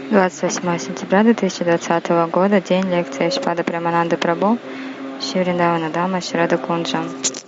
28 сентября 2020 года, день лекции Шпада Премананды Прабhu, Шри Вриндавана Дама, Шри Рада Кунджа.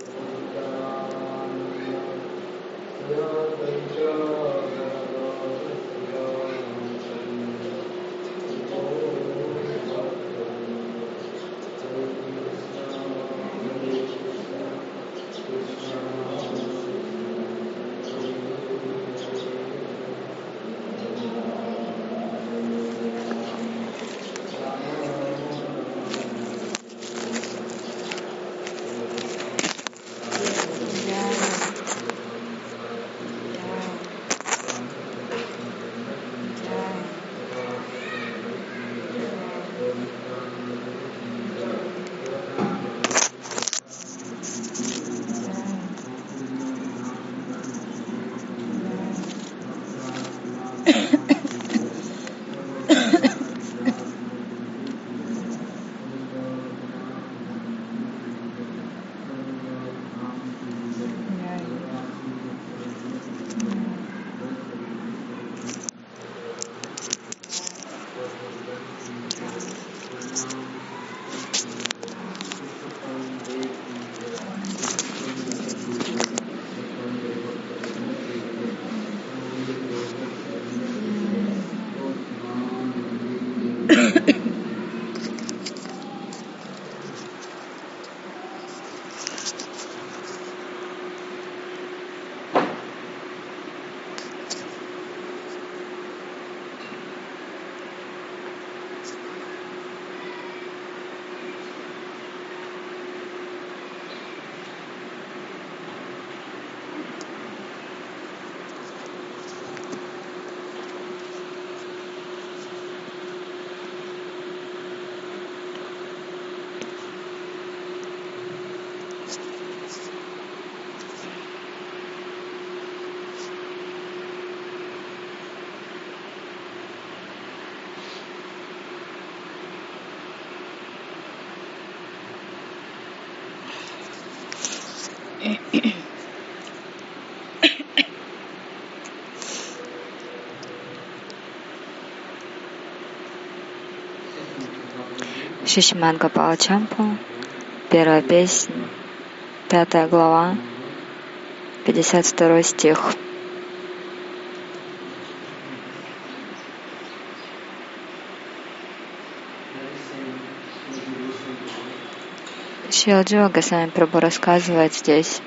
Шишиман Гопала Чампу, первая песня, 5 глава, 52 стих. Шрила Джива Госвами Прабху рассказывает здесь,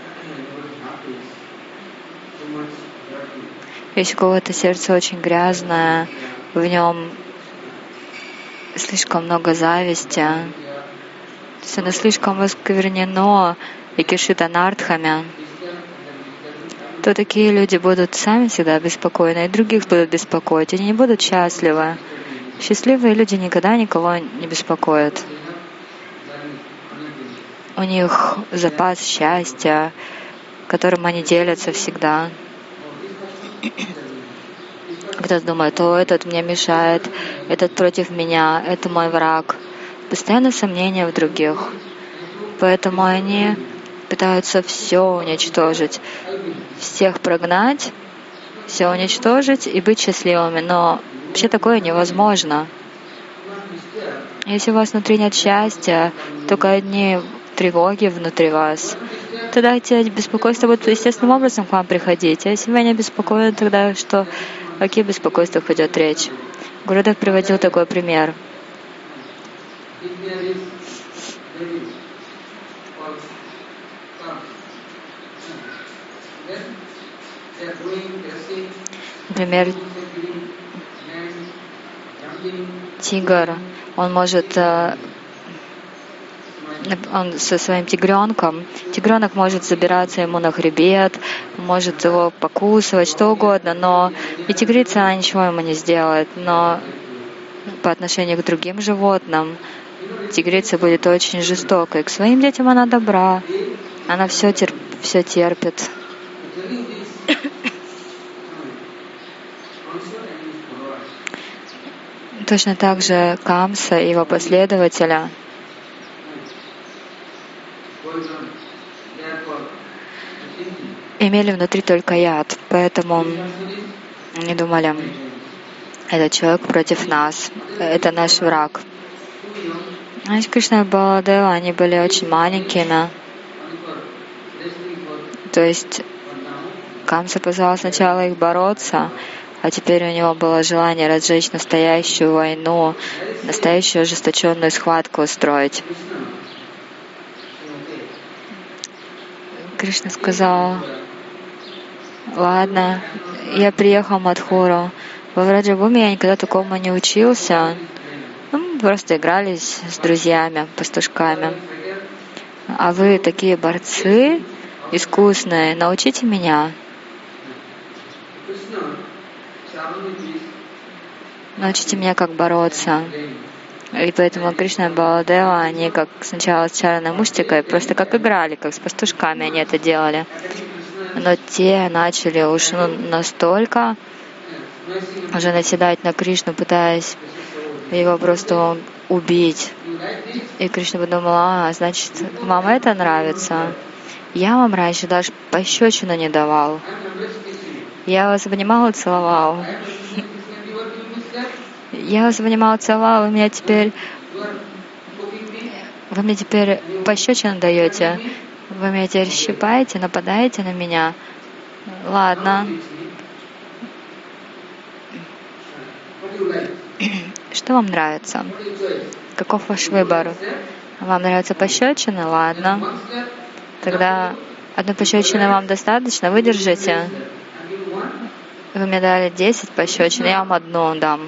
если у кого-то сердце очень грязное, в нем слишком много зависти, то есть оно слишком осквернено и кишит анартхами, то такие люди будут сами всегда беспокойны, и других будут беспокоить, они не будут счастливы. Счастливые люди никогда никого не беспокоят. У них запас счастья, которым они делятся всегда. Кто-то думает: о, этот мне мешает, этот против меня, это мой враг. Постоянно сомнения в других. Поэтому они пытаются все уничтожить, всех прогнать, все уничтожить и быть счастливыми. Но вообще такое невозможно. Если у вас внутри нет счастья, только одни тревоги внутри вас, тогда эти беспокойства будут естественным образом к вам приходить. А если вы не беспокоены, тогда что? О каких беспокойствах идет речь? Гурудев приводил такой пример. Например, тигр, он со своим тигренок может забираться ему на хребет, может его покусывать, что угодно, но и тигрица, она ничего ему не сделает. Но по отношению к другим животным тигрица будет очень жестокой. К своим детям она добра, она все терпит. Точно так же Камса и его последователя имели внутри только яд, поэтому они думали: Этот человек против нас. Это наш враг. Значит, Кришна и Баладева, они были очень маленькими. То есть Камса позвал сначала их бороться, а теперь у него было желание разжечь настоящую войну, настоящую ожесточенную схватку устроить. Кришна сказал: ладно, я приехал в Мадхуру. Во Враджабхуме я никогда такому не учился. Мы просто игрались с друзьями, пастушками. А вы такие борцы искусные, научите меня. Научите меня, как бороться. И поэтому Кришна и Баладева, они как сначала с Чараной Муштикой, просто как играли, как с пастушками они это делали. Но те начали уж настолько уже наседать на Кришну, пытаясь его просто убить. И Кришна подумала: значит, вам это нравится? Я вам раньше даже пощечину не давал. Я вас обнимал и целовал. Я вас обнимал и целовал, вы мне теперь пощечину даете. Вы меня теперь щипаете, нападаете на меня. Ладно. Что вам нравится? Каков ваш выбор? Вам нравятся пощечины? Ладно. Тогда одну пощечину вам достаточно? Выдержите. Вы мне дали 10 пощечин, я вам одну дам.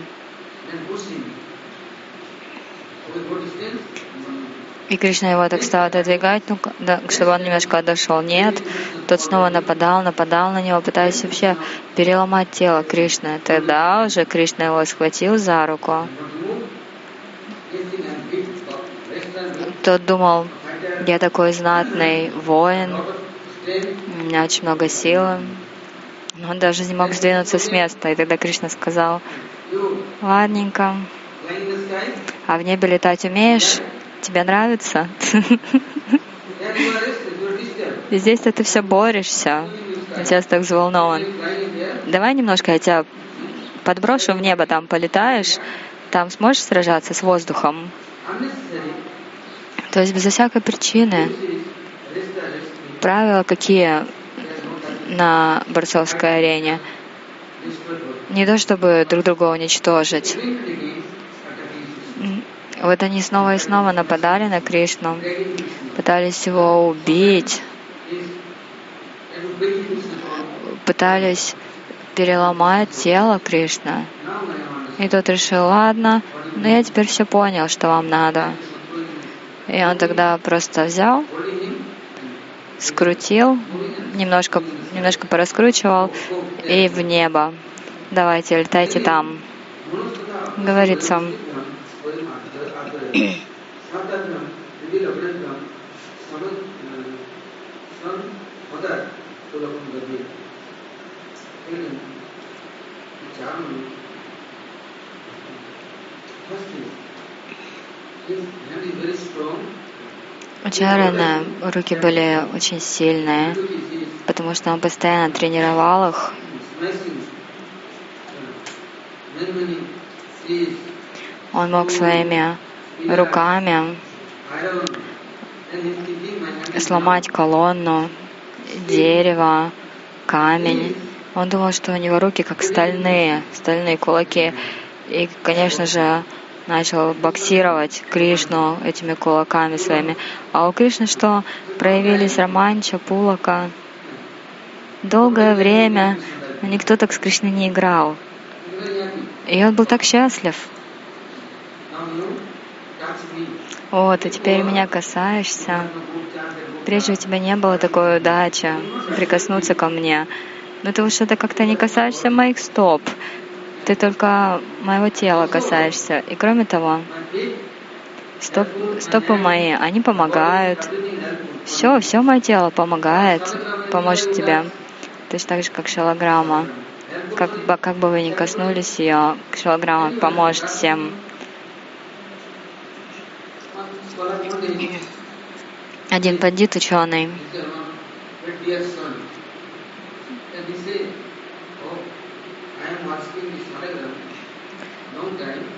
И Кришна его так стал отодвигать, чтобы он немножко отошел. Нет, тот снова нападал на него, пытаясь вообще переломать тело Кришны. Тогда уже Кришна его схватил за руку. Тот думал: я такой знатный воин, у меня очень много силы. Но он даже не мог сдвинуться с места. И тогда Кришна сказал: ладненько, а в небе летать умеешь? Тебе нравится? И здесь-то ты все борешься. Сейчас так взволнован. Давай немножко я тебя подброшу в небо, там полетаешь, там сможешь сражаться с воздухом. То есть безо всякой причины. Правила какие на борцовской арене? Не то чтобы друг друга уничтожить. Вот они снова и снова нападали на Кришну, пытались его убить, пытались переломать тело Кришны. И тот решил: ладно, но я теперь все понял, что вам надо. И он тогда просто взял, скрутил, немножко пораскручивал и в небо. Давайте, летайте там. Говорится: у Чараны руки были очень сильные, потому что он постоянно тренировал их. Он мог своими руками сломать колонну, дерево, камень. Он думал, что у него руки как стальные кулаки. И, конечно же, начал боксировать Кришну этими кулаками своими. А у Кришны что? Проявились Романча, Пулака. Долгое время никто так с Кришной не играл. И он был так счастлив. Вот, и теперь меня касаешься. Прежде у тебя не было такой удачи прикоснуться ко мне. Но ты вот что-то как-то не касаешься моих стоп. Ты только моего тела касаешься. И кроме того, стопы мои, они помогают. Все мое тело помогает, поможет тебе. Точно так же, как шалограмма. Как бы вы ни коснулись ее, шалограмма поможет всем. Один пандит, ученый,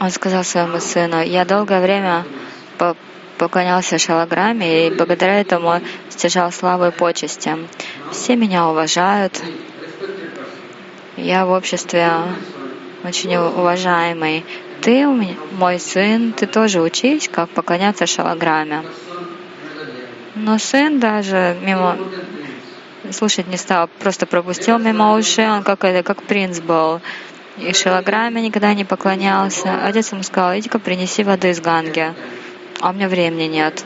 Он сказал своему сыну: я долгое время поклонялся Шалаграме и благодаря этому стяжал славу и почести. Все меня уважают. Я в обществе очень уважаемый. Ты, мой сын, ты тоже учись, как поклоняться Шалаграме. Но сын даже мимо слушать не стал, просто пропустил мимо ушей, он как принц был. И Шалаграме никогда не поклонялся. Отец ему сказал: иди-ка принеси воды из Ганги. А у меня времени нет.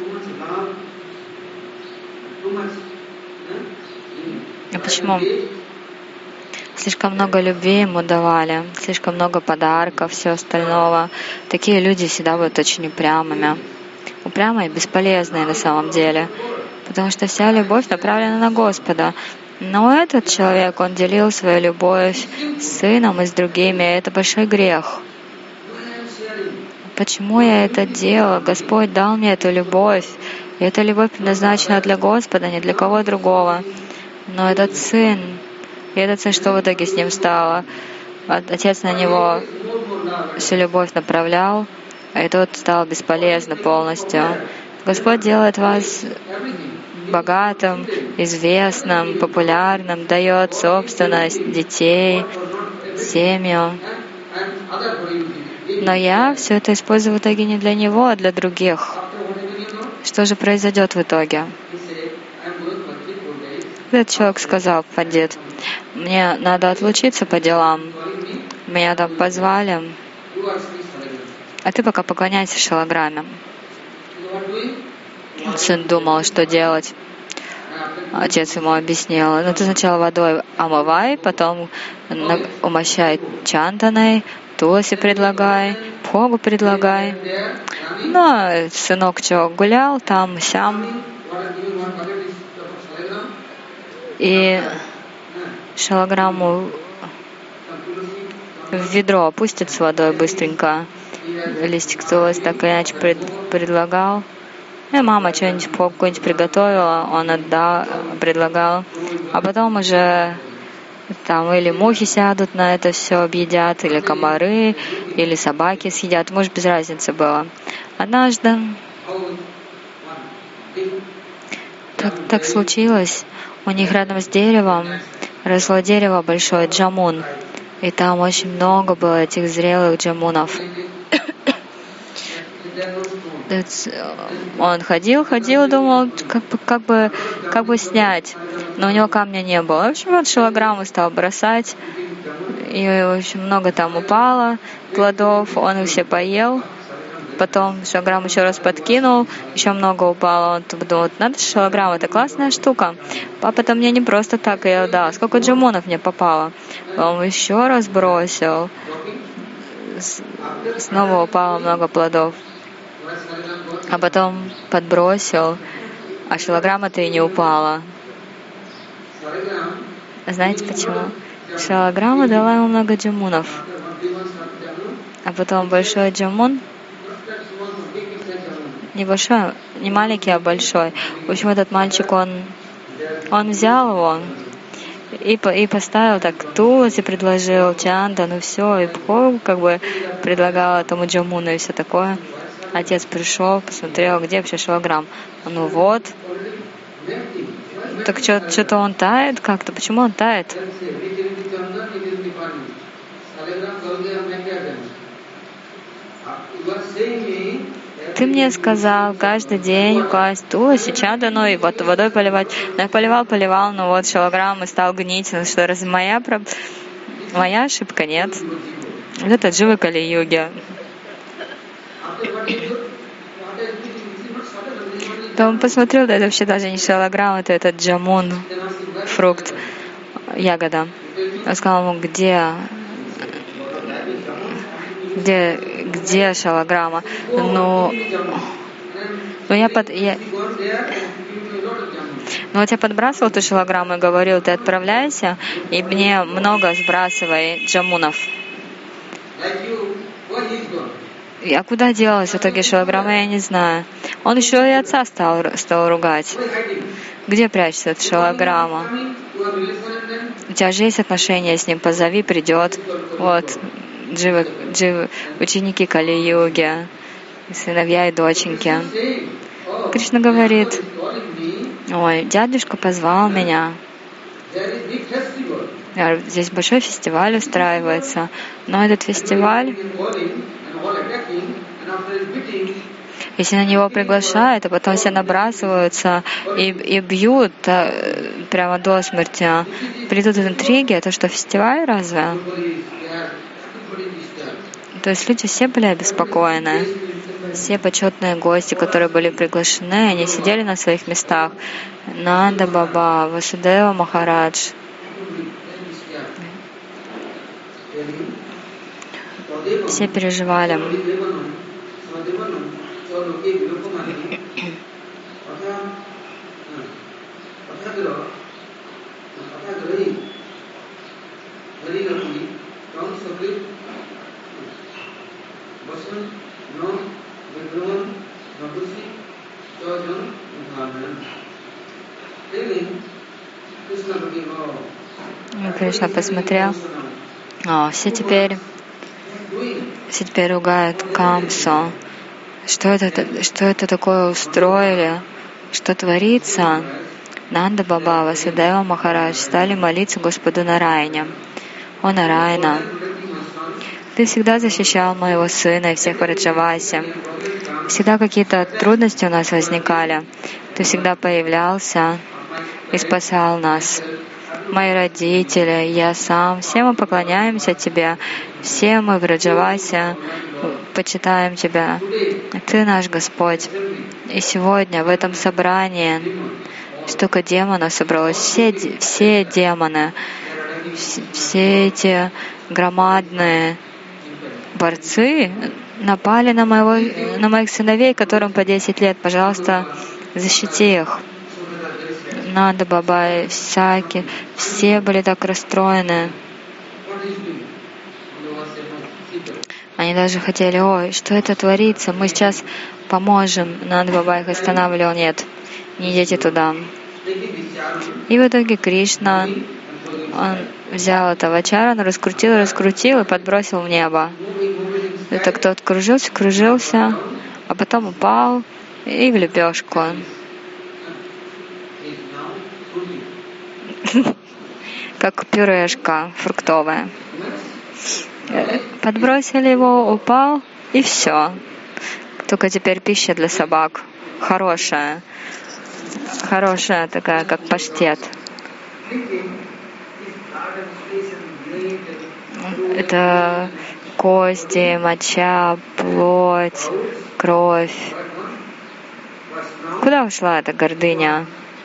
А почему? Слишком много любви ему давали, слишком много подарков, все остального. Такие люди всегда будут очень упрямыми. Упрямые и бесполезные на самом деле. Потому что вся любовь направлена на Господа. Но этот человек, он делил свою любовь с сыном и с другими. Это большой грех. Почему я это делал? Господь дал мне эту любовь. И эта любовь предназначена для Господа, не для кого другого. Но этот сын, что в итоге с ним стало? Отец на него всю любовь направлял, и тот стал бесполезным полностью. Господь делает вас богатым, известным, популярным, дает собственность, детей, семью. Но я все это использую в итоге не для него, а для других. Что же произойдет в итоге? Этот человек сказал: пандит, мне надо отлучиться по делам. Меня там позвали. А ты пока поклоняйся Шалаграме. Сын думал, что делать. Отец ему объяснил: ну ты сначала водой омывай, потом умощай чанданой, туласи предлагай, бхогу предлагай. Но сынок что, гулял там-сям. И Шалаграму в ведро опустит с водой быстренько. Листик туласи так или иначе предлагал. И мама что-нибудь какое-нибудь приготовила, он отдал, предлагал. А потом уже там или мухи сядут на это все, объедят, или комары, или собаки съедят. Может, без разницы было. Однажды так случилось. У них рядом с деревом росло дерево большое, джамун. И там очень много было этих зрелых джамунов. Он ходил, думал, как бы снять, но у него камня не было. В общем, он Шалаграму стал бросать, и, в общем, много там упало плодов, он их все поел. Потом Шалаграм еще раз подкинул, еще много упало. Он думал: надо Шалаграм, это классная штука. Папа-то мне не просто так ее дал, сколько джамунов мне попало. Он еще раз бросил, снова упало много плодов. А потом подбросил, а Шалаграма-то и не упала. Знаете почему? Шалаграма дала ему много джамунов. А потом большой джамун, небольшой, не маленький, а большой. В общем, этот мальчик, он взял его и поставил так туласи, предложил чандану, все, и бхогу как бы предлагал этому джамуну и все такое. Отец пришел, посмотрел, где вообще Шалаграм. Ну вот. Так что-то он тает как-то. Почему он тает? Ты мне сказал каждый день класть туласи, чандану и вот водой поливать. Но я поливал, но вот Шалаграм и стал гнить. Ну что, разве моя ошибка? Нет. Вот это Джива Кали-юги. То он посмотрел, да это вообще даже не Шалаграм, это этот джамун, фрукт, ягода. Он сказал ему: где Шалаграма? Ну вот я подбрасывал эту Шалаграмму и говорил: ты отправляйся и мне много сбрасывай джамунов. А куда делась в итоге Шалаграма, я не знаю. Он еще и отца стал ругать. Где прячется эта Шалаграма? У тебя же есть отношения с ним, позови, придет. Вот, Джива ученики Кали-юги, сыновья и доченьки. Кришна говорит: ой, дядюшка позвал меня. Здесь большой фестиваль устраивается, но этот фестиваль, если на него приглашают, а потом все набрасываются и бьют прямо до смерти, придут интриги, это что, фестиваль разве? То есть люди все были обеспокоены. Все почетные гости, которые были приглашены, они сидели на своих местах. Нанда Баба, Васудева Махарадж. Все переживали. Кришна посмотрел. Все теперь ругают Камсу. Что это такое устроили? Что творится? Нанда Баба, Васудева Махарадж стали молиться Господу Нараяне. О Нараяна, Ты всегда защищал моего сына и всех Враджаваси. Всегда какие-то трудности у нас возникали. Ты всегда появлялся и спасал нас. Мои родители, я сам, все мы поклоняемся Тебе, все мы в Враджавасе почитаем Тебя. Ты наш Господь. И сегодня в этом собрании столько демонов собралось, все демоны, все эти громадные борцы напали на моих сыновей, которым по 10 лет. Пожалуйста, защити их. Нанда Баба, Саки, все были так расстроены. Они даже хотели: ой, что это творится, мы сейчас поможем. Нанда Баба их останавливал: нет, не идите туда. И в итоге Кришна, он взял это вачарану, раскрутил и подбросил в небо. Это тот кружился, а потом упал и в лепешку. Как пюрешка фруктовая. Подбросили его, упал, и все. Только теперь пища для собак. Хорошая такая, как паштет. Это кости, моча, плоть, кровь. Куда ушла эта гордыня?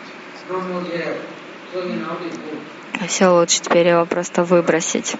Все лучше теперь его просто выбросить.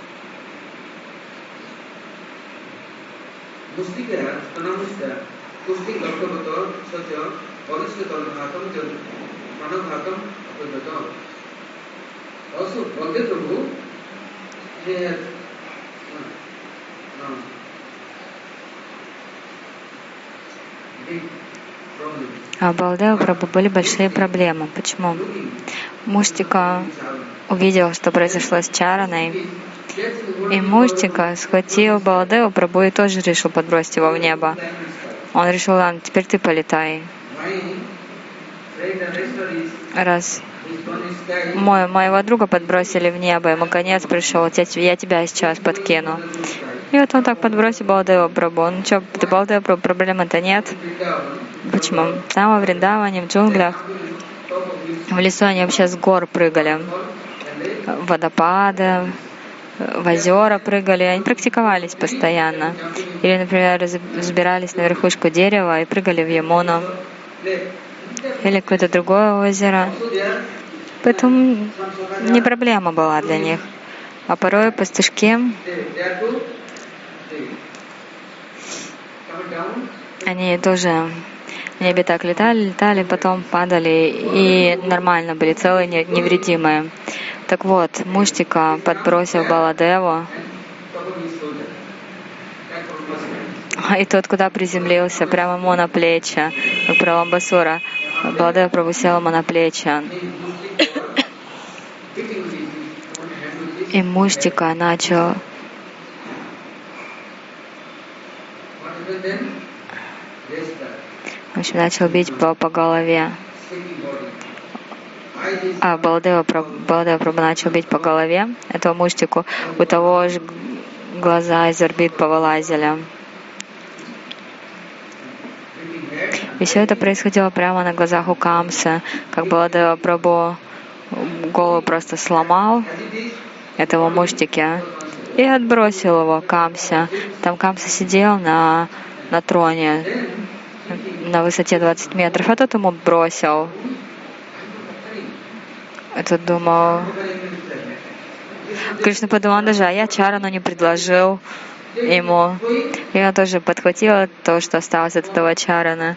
А у Балдева Прабху были большие проблемы. Почему? Муштика увидел, что произошло с Чараной, и Муштика схватил Балдева Прабху и тоже решил подбросить его в небо. Он решил: ладно, теперь ты полетай. Раз моего друга подбросили в небо, ему конец пришел, я тебя сейчас подкину. И вот он так подбросил Балдева Прабху. Ну что, ты Балдева Прабху, проблемы-то нет. Почему? Там во Вриндаване, в джунглях, в лесу они вообще с гор прыгали, в водопады, в озера прыгали, они практиковались постоянно. Или, например, взбирались на верхушку дерева и прыгали в Ямуну. Или какое-то другое озеро. Поэтому не проблема была для них. А порой пастушки, они тоже в небе так летали, потом падали и нормально были, целые, невредимые. Так вот, Муштика подбросил Баладеву, и тот куда приземлился? Прямо ему на плечи, как Праламбасура. Баладева Прабху сел ему на плечи. И Муштика начал В общем, начал бить по голове. Баладева Прабху начал бить по голове этого муштику. У того же глаза из орбит повылазили. И все это происходило прямо на глазах у Камсы, как Баладева Прабху голову просто сломал этого муштики и отбросил его Камсе. Там Камса сидел на троне на высоте 20 метров, а тот ему бросил. Этот думал, Кришна подумал, даже, а я чарану не предложил ему. И он тоже подхватил то, что осталось от этого чарана.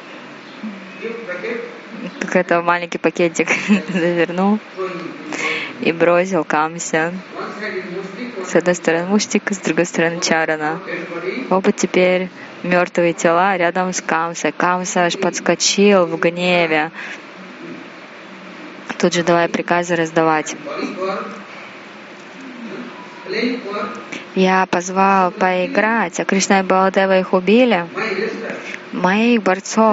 Какой-то маленький пакетик завернул и бросил Камсе. С одной стороны муштик, с другой стороны чарана. Оба теперь мертвые тела рядом с Камсой. Камса аж подскочил в гневе. Тут же давай приказы раздавать. Я позвал поиграть, а Кришна и Баладева их убили. Моих борцов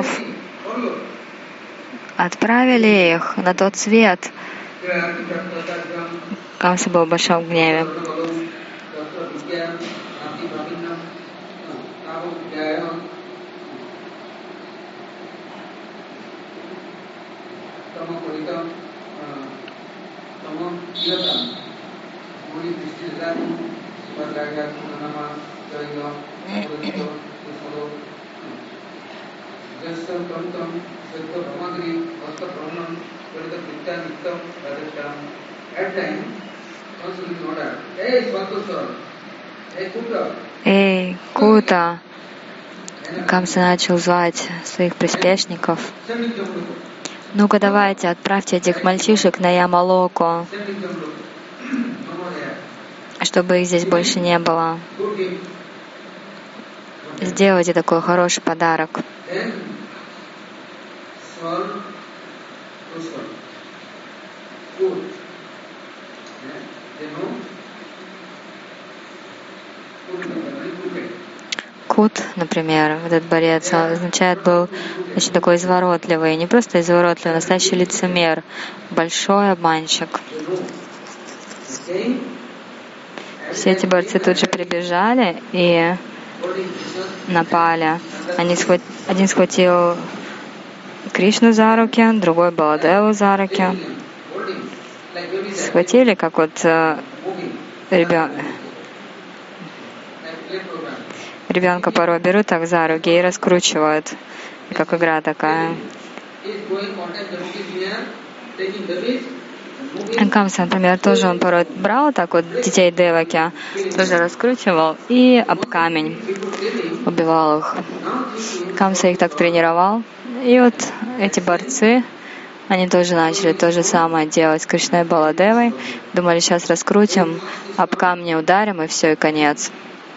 отправили их на тот свет. Камса был в большом гневе. Эй, Кута! Камса начал звать своих приспешников. Ну-ка давайте, отправьте этих мальчишек на Ямалоку, чтобы их здесь больше не было. Сделайте такой хороший подарок. Кут, например, этот борец, был очень такой изворотливый, не просто изворотливый, а настоящий лицемер, большой обманщик. Все эти борцы тут же прибежали и напали. Один схватил Кришну за руки, другой Баладеву за руки. Схватили, как вот ребенка порой берут так за руки и раскручивают, как игра такая. Камса, например, тоже он порой брал так вот детей Деваки, тоже раскручивал и об камень убивал их. Камса их так тренировал. И вот эти борцы, они тоже начали то же самое делать с Кришной и Баладевой. Думали, сейчас раскрутим, об камни ударим, и все, и конец.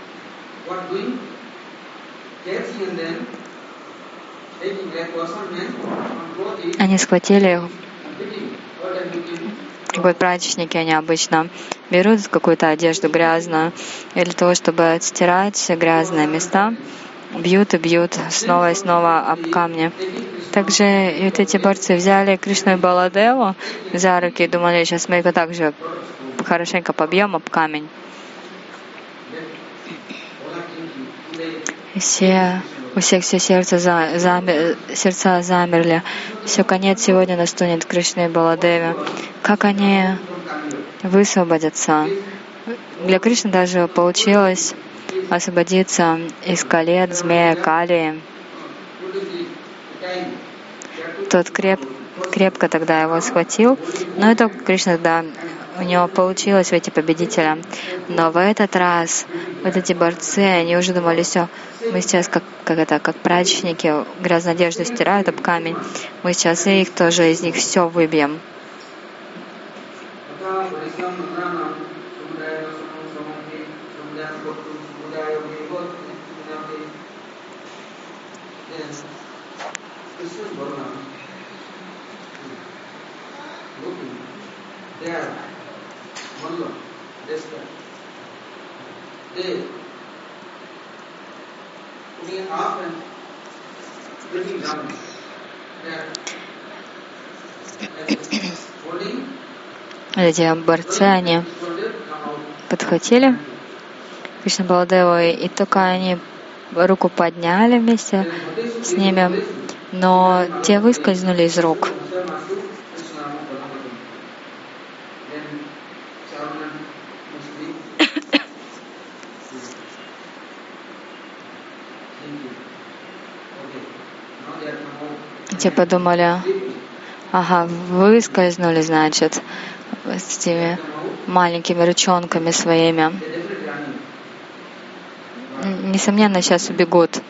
Они схватили какой праздничники, они обычно берут какую-то одежду грязную, и для того, чтобы отстирать грязные места, бьют и бьют снова и снова об камни. Также и вот эти борцы взяли Кришну и Баладеву за руки и думали, сейчас мы их также хорошенько побьем об камень. У всех все сердца замерли. Все, конец сегодня наступит Кришне и Баладеве. Как они высвободятся? Для Кришны даже получилось освободиться из колец змея Кали. Тот крепко тогда его схватил, но это Кришна тогда у него получилось выйти победителем. Но в этот раз вот эти борцы, они уже думали, все, мы сейчас как праздничники грязную одежду стирают об камень, мы сейчас и их тоже из них все выбьем. Эти борцы, они подхватили Кришна Баладеву, и только они руку подняли вместе с ними, но те выскользнули из рук. Те подумали, ага, выскользнули, значит, с этими маленькими ручонками своими. Несомненно, сейчас убегут.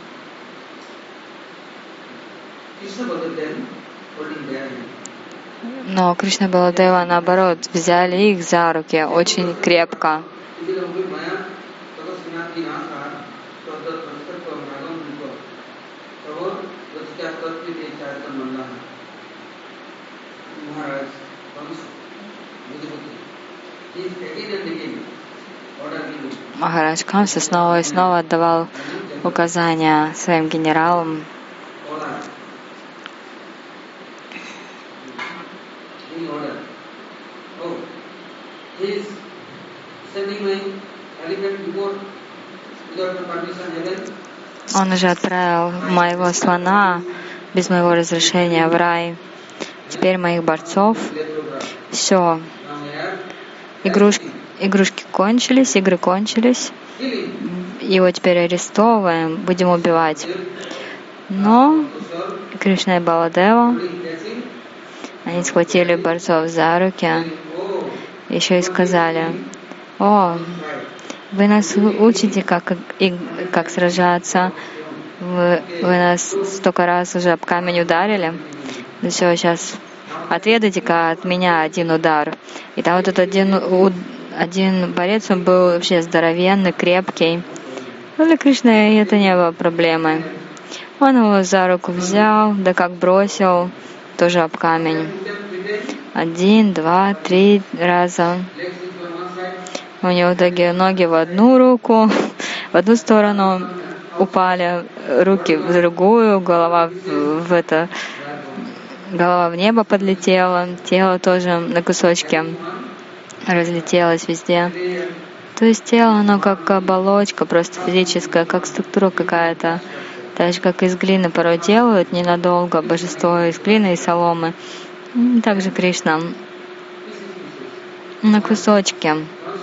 Но Кришна Баладева, наоборот, взяли их за руки очень крепко. Махарадж Камса снова и снова отдавал указания своим генералам. Он уже отправил моего слона без моего разрешения в рай. Теперь моих борцов. Все. Игрушки кончились, игры кончились. Его теперь арестовываем, будем убивать. Но Кришна и Баладева, они схватили борцов за руки, еще и сказали: «О, вы нас учите, как сражаться, вы нас столько раз уже об камень ударили, ну все, сейчас отведайте-ка от меня один удар». И там вот этот один борец, он был вообще здоровенный, крепкий. Но для Кришны это не было проблемой. Он его за руку взял, да как бросил, тоже об камень. 1, 2, 3 раза. У него в итоге ноги в одну руку, в одну сторону упали, руки в другую, голова в небо подлетела, тело тоже на кусочки разлетелось везде. То есть тело, оно как оболочка, просто физическая, как структура какая-то. Так же, как из глины порой делают ненадолго божество из глины и соломы. Также Кришна на кусочки.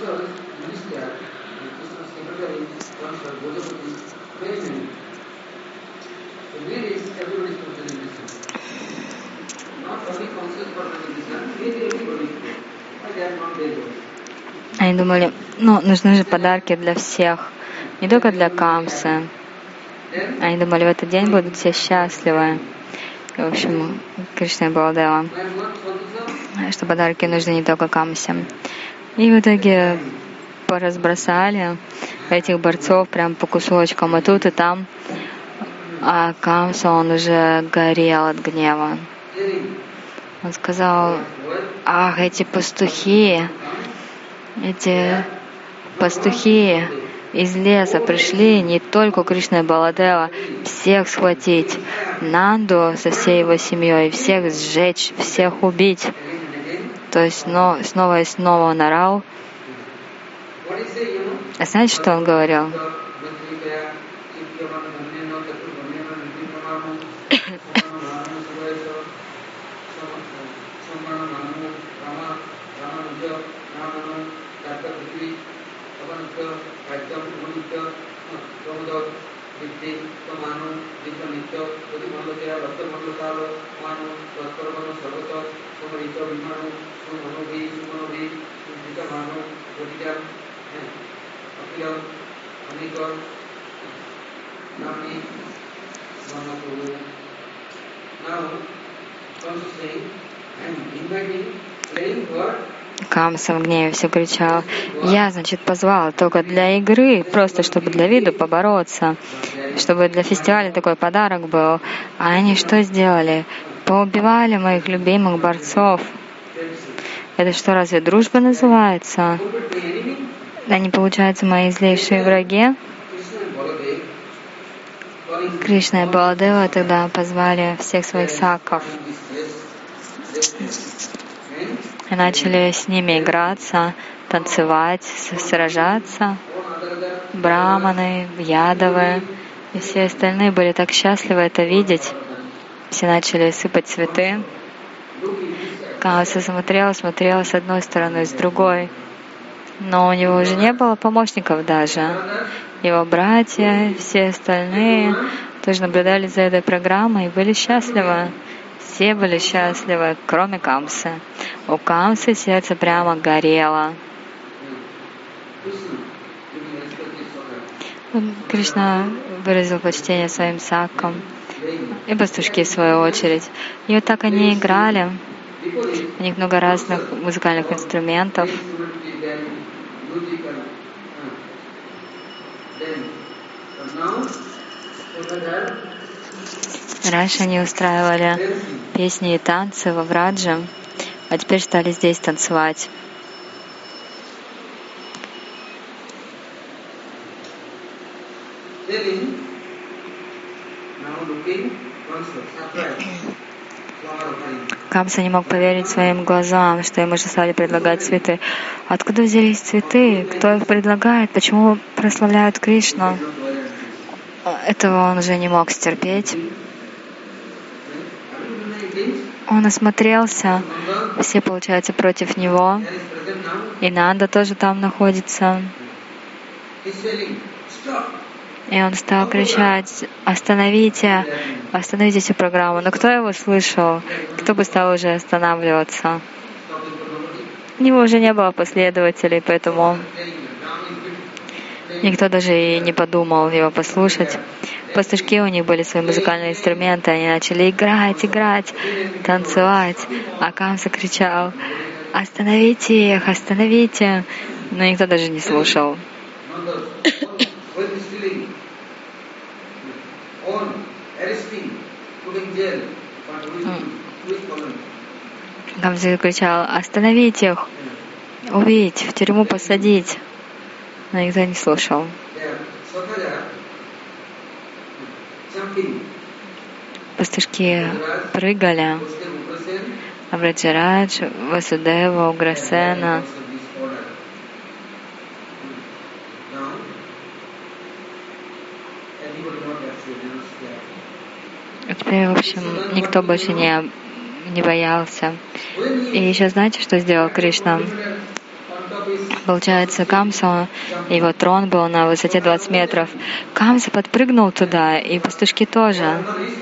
Они думали, нужны же подарки для всех, не только для Камсы. Они думали, в этот день будут все счастливы. В общем, Кришна и Баладева, что подарки нужны не только Камсе. И в итоге поразбросали этих борцов прям по кусочкам, и тут, и там. А Камса, он уже горел от гнева. Он сказал: «Ах, эти пастухи из леса пришли не только Кришна и Баладева, всех схватить, Нанду со всей его семьей, всех сжечь, всех убить». То есть снова и снова он орал. А знаете, что он говорил? Камса в гневе все кричал: «Я, значит, позвал только для игры, просто чтобы для виду побороться, чтобы для фестиваля такой подарок был. А они что сделали? Поубивали моих любимых борцов. Это что, разве дружба называется? Они, получается, мои злейшие враги?» Кришна и Баладева тогда позвали всех своих саков и начали с ними играться, танцевать, сражаться. Браманы, ядовы и все остальные были так счастливы это видеть. Все начали сыпать цветы. Камса смотрел с одной стороны, с другой. Но у него уже не было помощников даже. Его братья, все остальные тоже наблюдали за этой программой и были счастливы. Все были счастливы, кроме Камсы. У Камсы сердце прямо горело. Кришна выразил почтение своим сакам и пастушки в свою очередь. И вот так они играли. У них много разных музыкальных инструментов. Раньше они устраивали песни и танцы во Врадже, а теперь стали здесь танцевать. Камса не мог поверить своим глазам, что ему же стали предлагать цветы. Откуда взялись цветы? Кто их предлагает? Почему прославляют Кришну? Этого он уже не мог стерпеть. Он осмотрелся, все, получается, против него. И Нанда тоже там находится. И он стал кричать: остановите, остановите всю программу. Но кто его слышал? Кто бы стал уже останавливаться? У него уже не было последователей, поэтому никто даже и не подумал его послушать. Пастушки, у них были свои музыкальные инструменты, они начали играть, танцевать. А Камса кричал: остановите их, остановите. Но никто даже не слушал. Камса кричал: остановить их, убить, в тюрьму посадить. Но никто не слушал. Пастушки прыгали. Враджарадж, Васудева, Уграсена. Теперь, в общем, никто больше не боялся. И еще знаете, что сделал Кришна? Получается, Камса, его трон был на высоте 20 метров. Камса подпрыгнул туда, и пастушки тоже.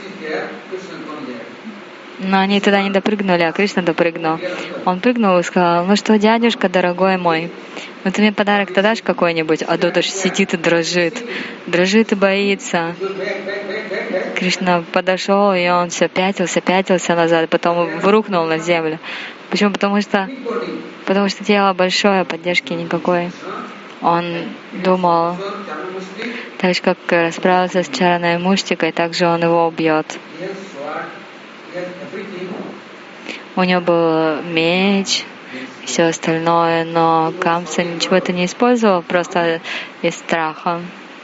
Но они туда не допрыгнули, а Кришна допрыгнул. Он прыгнул и сказал: ну что, дядюшка, дорогой мой, ну ты мне подарок-то дашь какой-нибудь? А тот уж сидит и дрожит и боится. Кришна подошел, и он все пятился назад, потом рухнул на землю. Почему? Потому что тело большое, поддержки никакой. Он думал, так же, как расправился с Чараной Муштикой, так же он его убьет. У него был меч, все остальное, но Камса ничего это не использовал, просто из страха.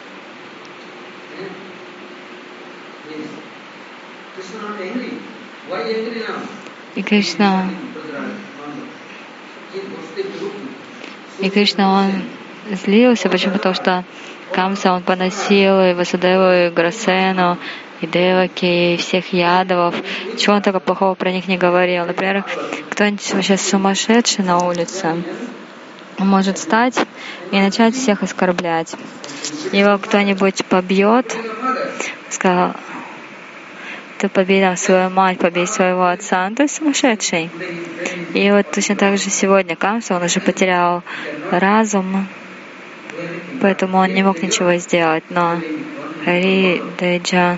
И Кришна, он злился, почему? Потому что Камса он поносил и Васудеву, и Грасену, и Деваки, и всех ядовов. Чего он такого плохого про них не говорил? Например, кто-нибудь сейчас сумасшедший на улице, он может встать и начать всех оскорблять. Его кто-нибудь побьет, сказал: ты побей там свою мать, побей своего отца. Ну, то есть сумасшедший. И вот точно так же сегодня Камса, он уже потерял разум, поэтому он не мог ничего сделать. Но Хари Деджа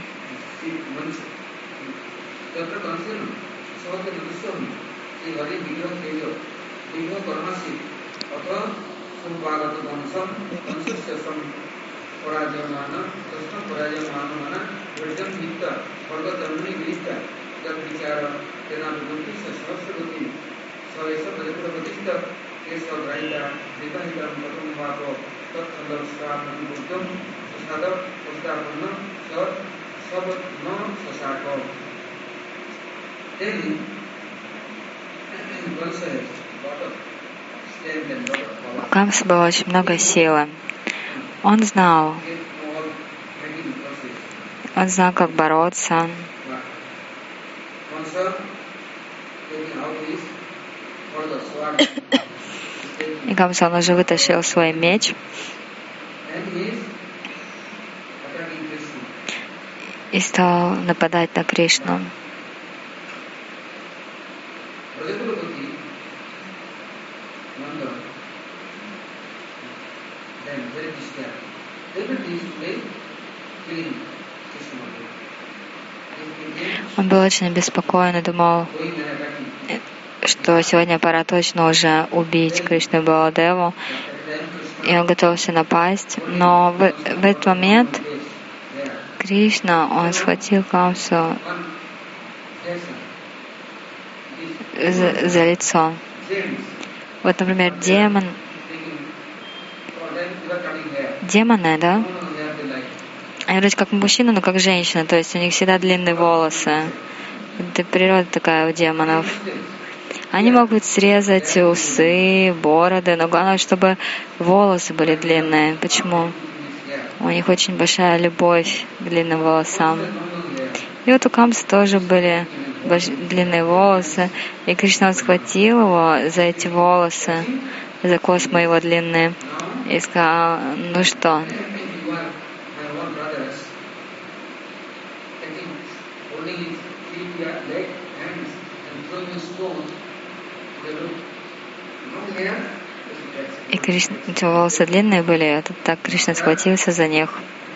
У Камсы было очень много силы. Он знал, как бороться. И Камса, он уже вытащил свой меч и стал нападать на Кришну. Он был очень обеспокоен и думал, что сегодня пора точно уже убить Кришну и Баладеву. И он готовился напасть. Но в этот момент Кришна, он схватил Камсу за лицо. Вот, например, демоны, да? Они вроде как мужчины, но как женщины, то есть у них всегда длинные волосы. Это природа такая у демонов. Они могут срезать усы, бороды, но главное, чтобы волосы были длинные. Почему? У них очень большая любовь к длинным волосам. И вот у Камсы тоже были длинные волосы, и Кришна схватил его за эти волосы, за космы его длинные, и сказал, ну что? И Кришна, эти волосы длинные были, так Кришна схватился за них.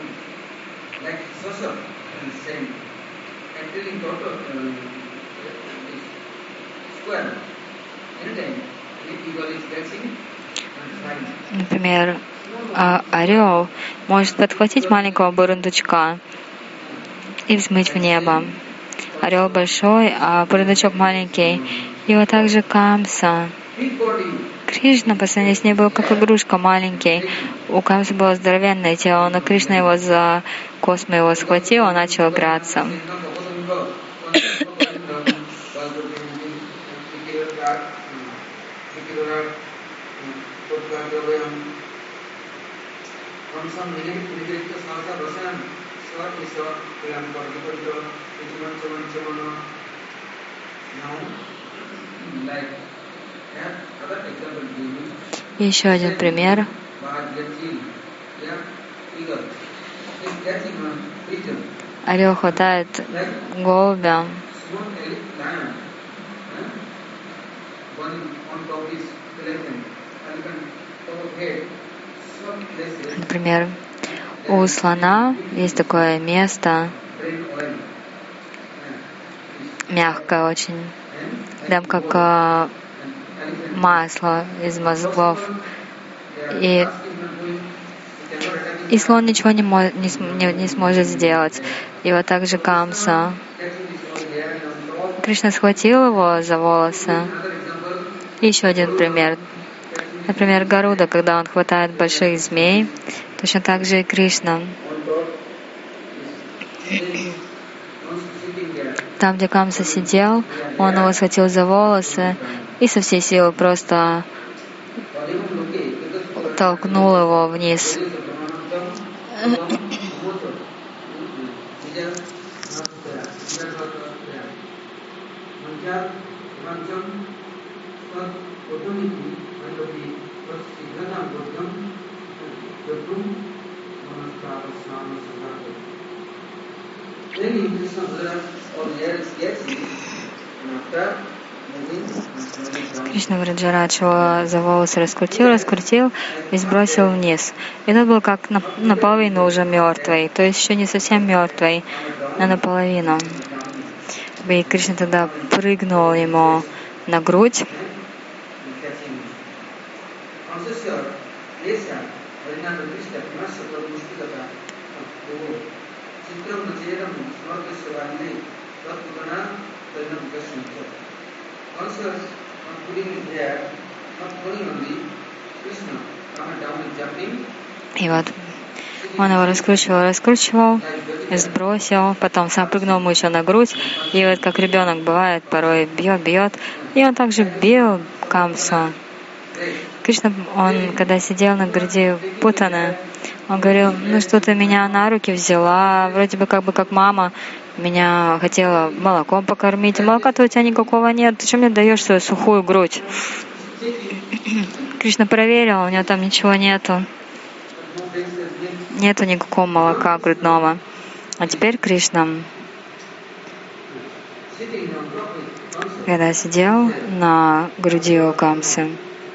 Например, орел может подхватить маленького бурундучка и взмыть в небо. Орел большой, а бурундучок маленький. И вот так же Камса. Кришна по сравнению с ней был как игрушка маленький. У Камсы было здоровенное тело, но Кришна его за космы его схватил, он начал играться. И еще один пример. Орел хватает голубя. Например, у слона есть такое место, мягкое очень, прям как масло из мозгов. И слон ничего не сможет сделать. И вот так же Камса. Кришна схватил его за волосы. И еще один пример. Например, Гаруда, когда он хватает больших змей, точно так же и Кришна. Там, где Камса сидел, он его схватил за волосы и со всей силы просто толкнул его вниз. Кришна Враджарадж его за волосы раскрутил и сбросил вниз. И тот был как наполовину уже мертвый, то есть еще не совсем мертвый, а наполовину. И Кришна тогда прыгнул ему на грудь. И вот он его раскручивал, сбросил, потом сам прыгнул ему еще на грудь. И вот как ребенок бывает, порой бьет. И он также бил Камсу. Кришна, он, когда сидел на груди Путаны, он говорил: ну что ты меня на руки взяла, вроде бы как мама меня хотела молоком покормить, молока-то у тебя никакого нет, ты что мне даешь свою сухую грудь? Кришна проверил, у него там ничего нету никакого молока грудного. А теперь Кришна, когда сидел на груди у Камсы,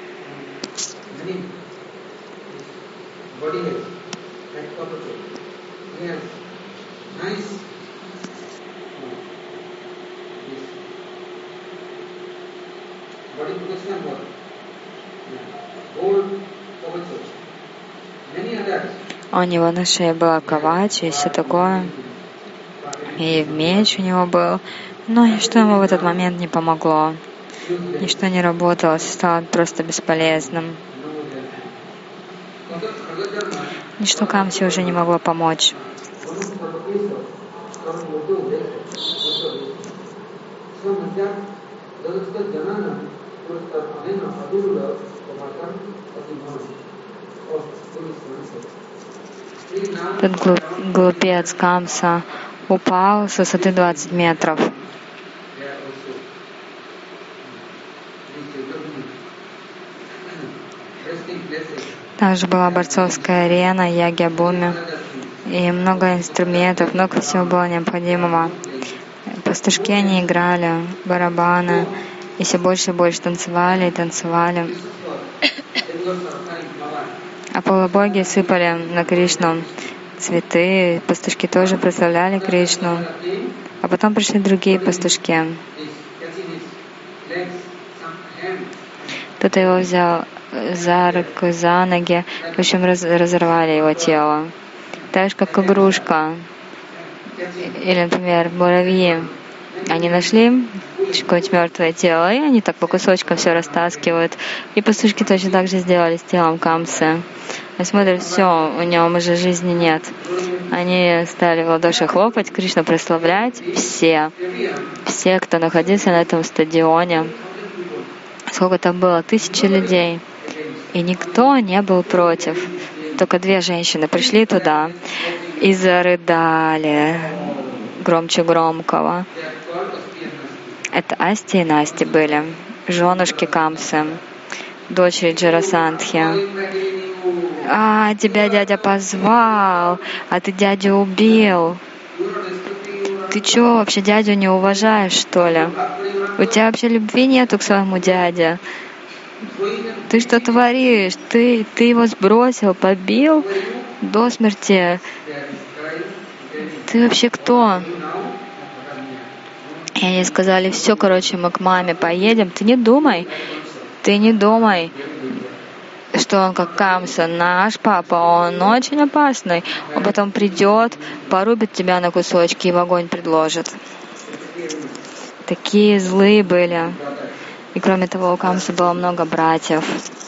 у него на шее была ковача и все такое, и меч у него был, но ничто ему в этот момент не помогло, ничто не работало, стало просто бесполезным. Ничто Камсе уже не могло помочь. Этот глупец Камса упал с высоты 20 метров. Также была борцовская арена, ягья-буми, и много инструментов, много всего было необходимого. Пастушки, они играли, барабаны, и все больше и больше танцевали и танцевали. А полубоги сыпали на Кришну цветы, пастушки тоже прославляли Кришну. А потом пришли другие пастушки. Кто-то его взял за руку, за ноги, в общем, разорвали его тело. Так же, как игрушка. Или, например, муравьи. Они нашли какое-нибудь мертвое тело, и они так по кусочкам все растаскивают. И пастушки точно так же сделали с телом Камсы. И смотрят, все, у него уже жизни нет. Они стали в ладоши хлопать, Кришну прославлять. Все, кто находился на этом стадионе. Сколько там было? 1000 людей. И никто не был против. Только 2 женщины пришли туда и зарыдали громче громкого. Это Асти и Насти были, женушки Камсы, дочери Джарасандхи. Тебя дядя позвал, а ты дядю убил. Ты чё, вообще дядю не уважаешь, что ли? У тебя вообще любви нету к своему дяде. Ты что творишь? Ты его сбросил, побил до смерти. Ты вообще кто? И они сказали: все, короче, мы к маме поедем. Ты не думай, что он как Камса. Наш папа, он очень опасный. Он потом придет, порубит тебя на кусочки и в огонь предложит. Такие злые были. И кроме того, у Камсы было много братьев.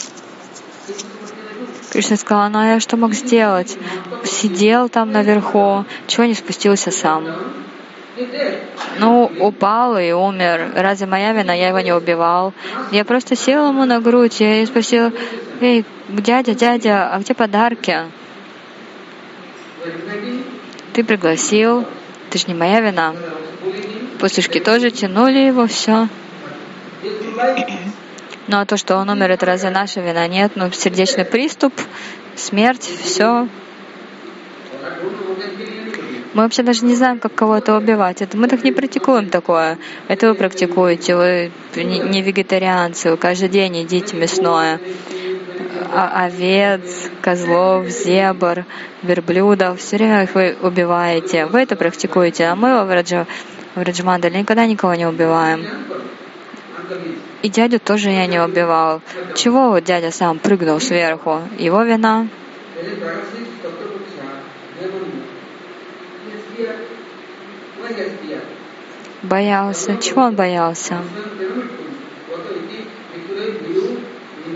Кришна сказал: ну а я что мог сделать? Сидел там наверху, чего не спустился сам? Ну, упал и умер. Разве моя вина? Я его не убивал. Я просто сел ему на грудь и спросил: эй, дядя, а где подарки? Ты пригласил, это же не моя вина. Пастушки тоже тянули его, все. Ну а то, что он умер, это разве наша вина? Нет, ну сердечный приступ, смерть, все. Мы вообще даже не знаем, как кого-то убивать. Мы так не практикуем такое. Это вы практикуете. Вы не вегетарианцы. Вы каждый день едите мясное. Овец, козлов, зебр, верблюдов. Все время их вы убиваете. Вы это практикуете. А мы в Раджамандале никогда никого не убиваем. И дядю тоже я не убивал. Чего вот дядя сам прыгнул сверху? Его вина. Боялся. Чего он боялся?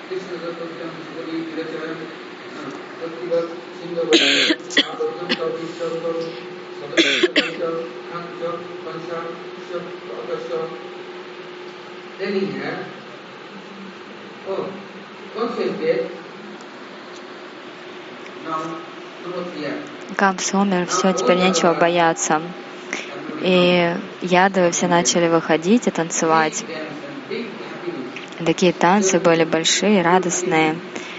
Камс умер, все, теперь нечего бояться. И ядовы все начали выходить и танцевать. И такие танцы были большие, радостные.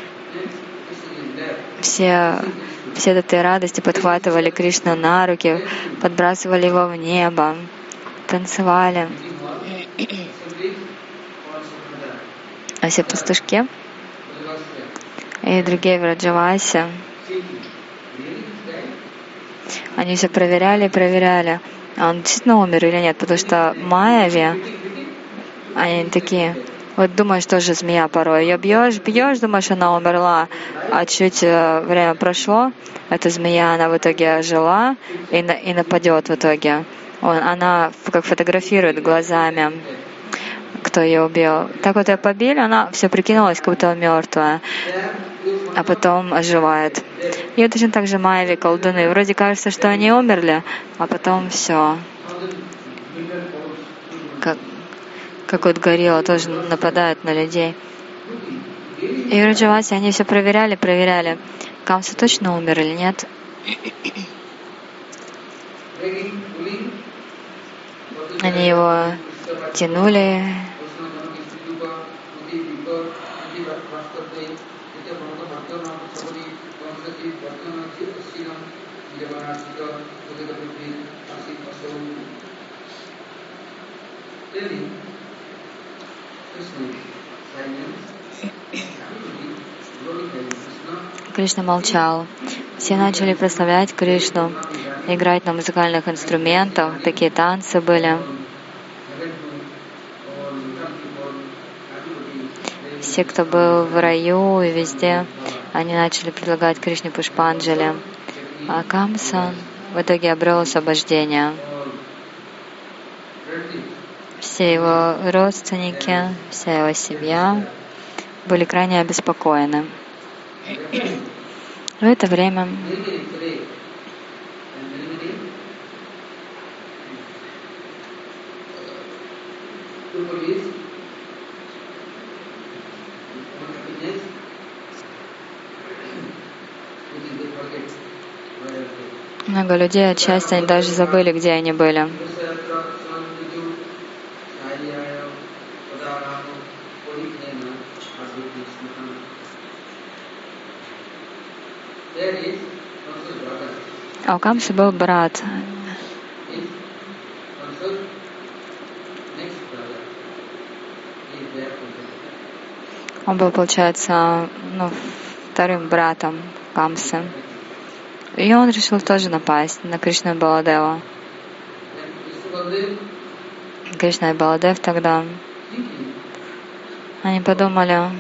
Все от этой радости подхватывали Кришну на руки, подбрасывали его в небо, танцевали. А все пастушки и другие в Раджавасе, они все проверяли и проверяли, а он действительно умер или нет, потому что Майяви, они такие, вот думаешь, тоже змея порой, ее бьешь, думаешь, она умерла, а чуть время прошло, эта змея, она в итоге ожила и нападет в итоге. Она как фотографирует глазами, кто ее убил. Так вот ее побили, она все прикинулась, как будто мертвая, а потом оживает. И вот точно так же Майяви, колдуны. Вроде кажется, что они умерли, а потом все. Как вот горилла тоже нападает на людей. И в Раджавасе они все проверяли. Камса точно умер или нет? Они его тянули. Кришна молчал. Все начали прославлять Кришну, играть на музыкальных инструментах, такие танцы были. Все, кто был в раю и везде, они начали предлагать Кришне пушпанджали. А Камса в итоге обрел освобождение. Все его родственники, вся его семья были крайне обеспокоены. В это время много людей отчасти они даже забыли, где они были. А у Камсы был брат. Он был, получается, вторым братом Камсы. И он решил тоже напасть на Кришну и Баладева. Кришна и Баладев тогда, они подумали,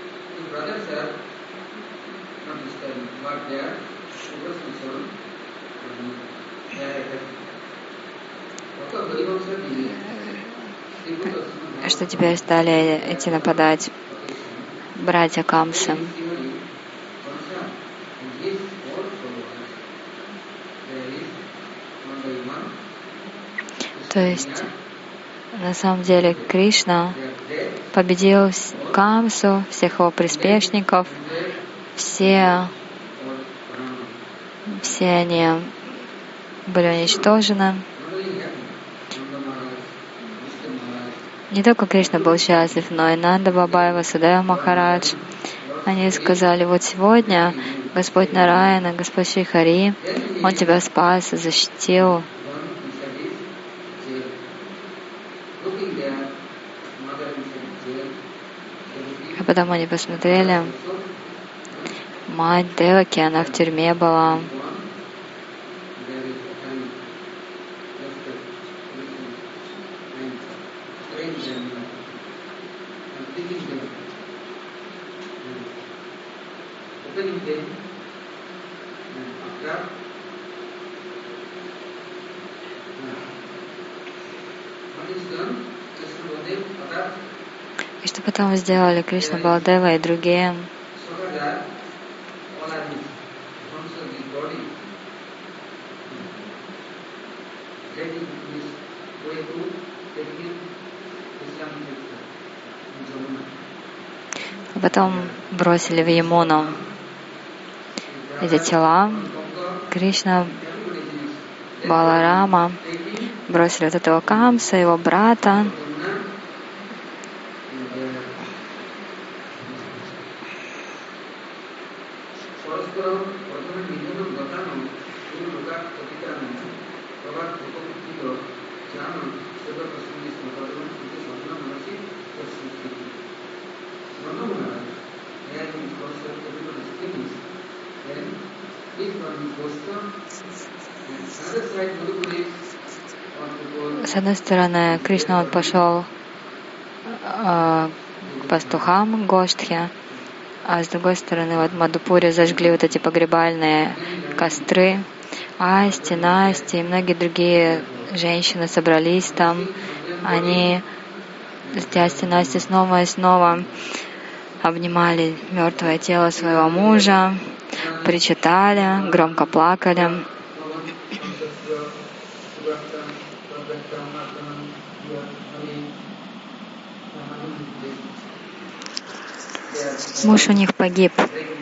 что теперь стали идти нападать братья Камсы. То есть, на самом деле, Кришна победил Камсу, всех его приспешников, все они были уничтожены. Не только Кришна был счастлив, но и Нанда Баба и Васудева Махарадж. Они сказали, вот сегодня Господь Нараяна, Господь Шри Хари, Он тебя спас и защитил. А потом они посмотрели, мать Деваки, она в тюрьме была. И что потом сделали Кришна, Баладева и другие? А потом бросили в Ямуну эти тела. Кришна, Баларама бросили вот этого Камса, его брата. С одной стороны, Кришна он пошел к пастухам Гоштхи, а с другой стороны, вот в Мадхупуре зажгли вот эти погребальные костры. Асти, Насти и многие другие женщины собрались там. Они с Асти, Насти снова и снова обнимали мертвое тело своего мужа, причитали, громко плакали. Муж у них погиб.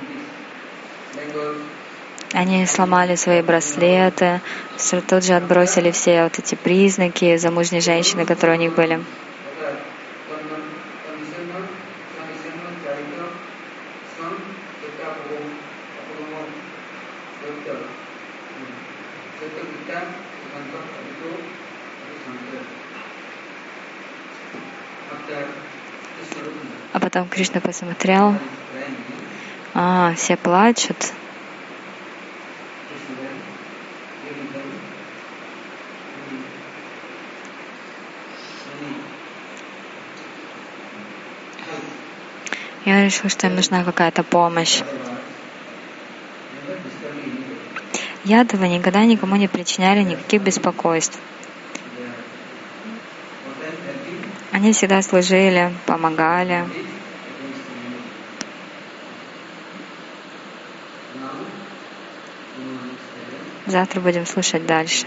Они сломали свои браслеты, тут же отбросили все вот эти признаки замужней женщины, которые у них были. А потом Кришна посмотрел, все плачут. Я решил, что им нужна какая-то помощь. Ядовы никогда никому не причиняли никаких беспокойств. Они всегда служили, помогали. Завтра будем слушать дальше.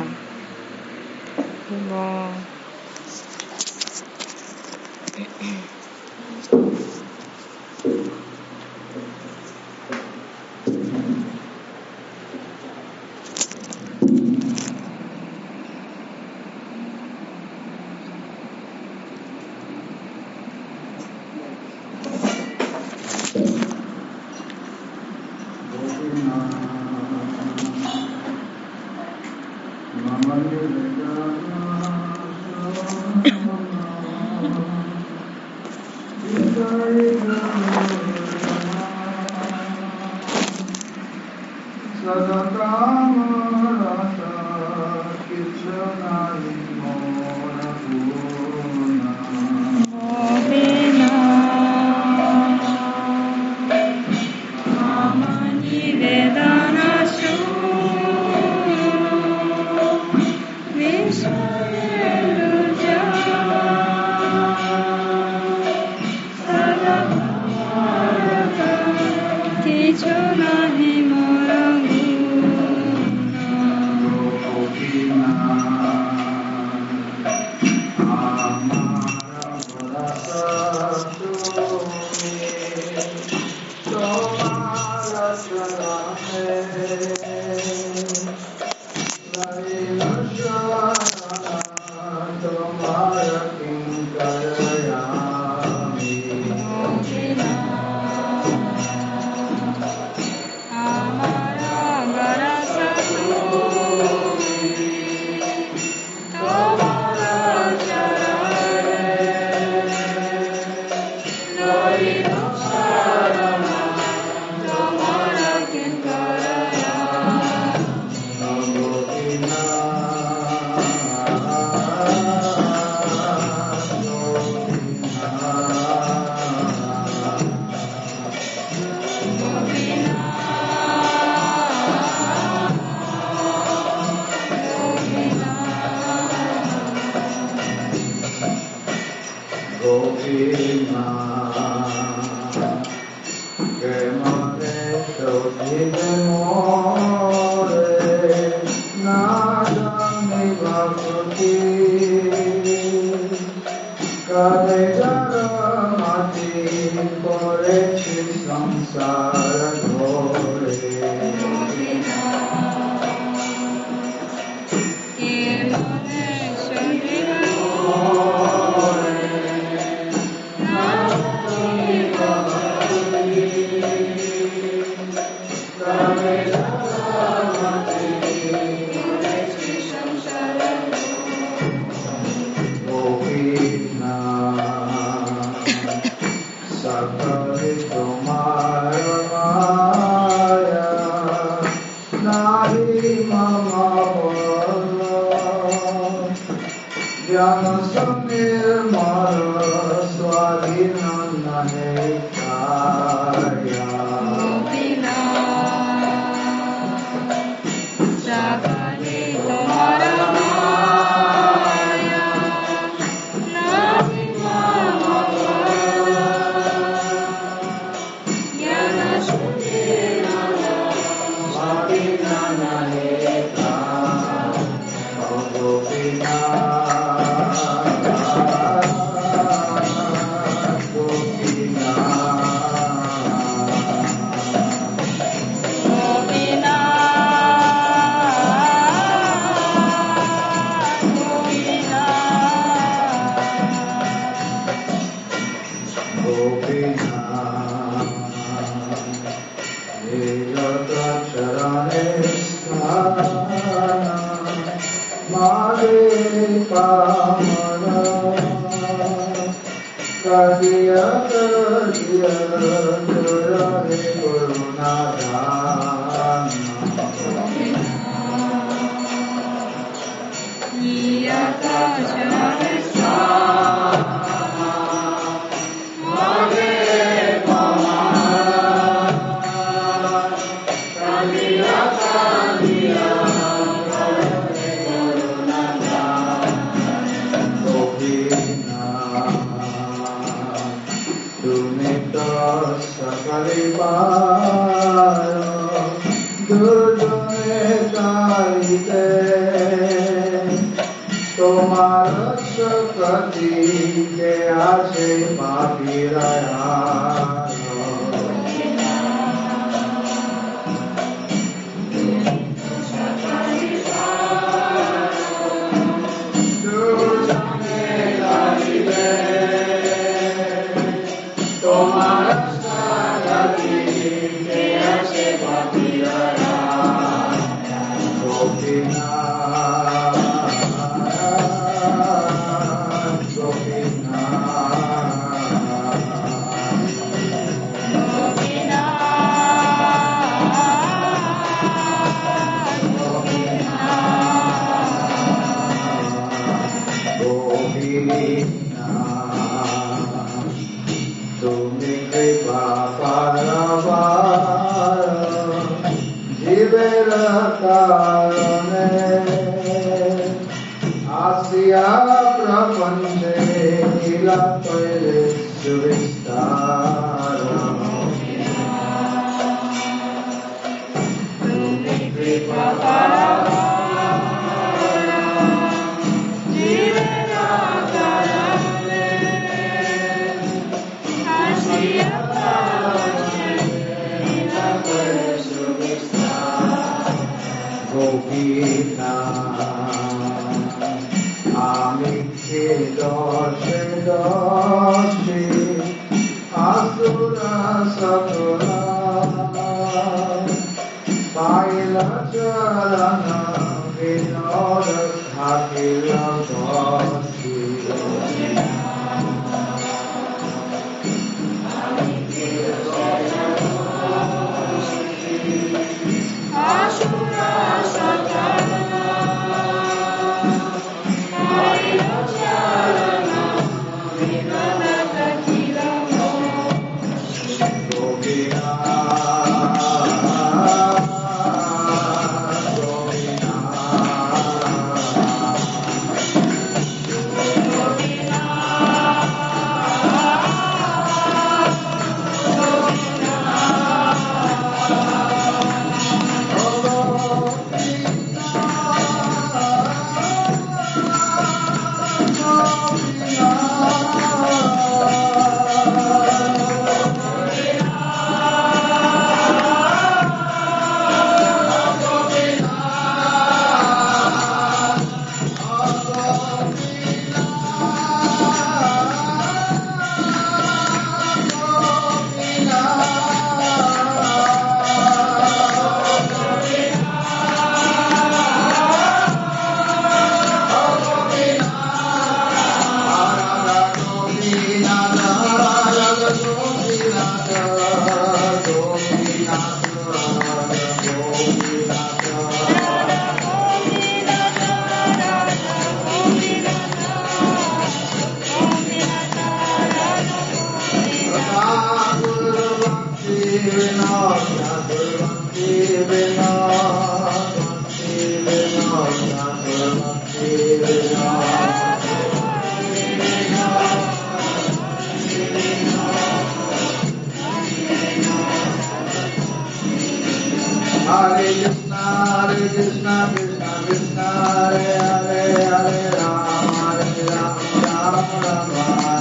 Krishna Hare Hare Hare Rama Rama